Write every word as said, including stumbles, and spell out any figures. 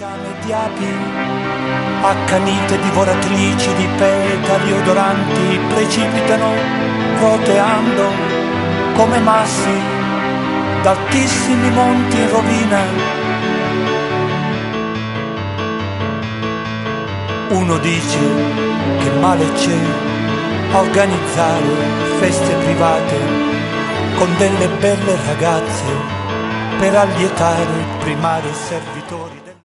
Sciame di api, accanite divoratrici di petali odoranti, precipitano roteando come massi d'altissimi monti in rovina. Uno dice che male c'è a organizzare feste private con delle belle ragazze per allietare il primario servitore.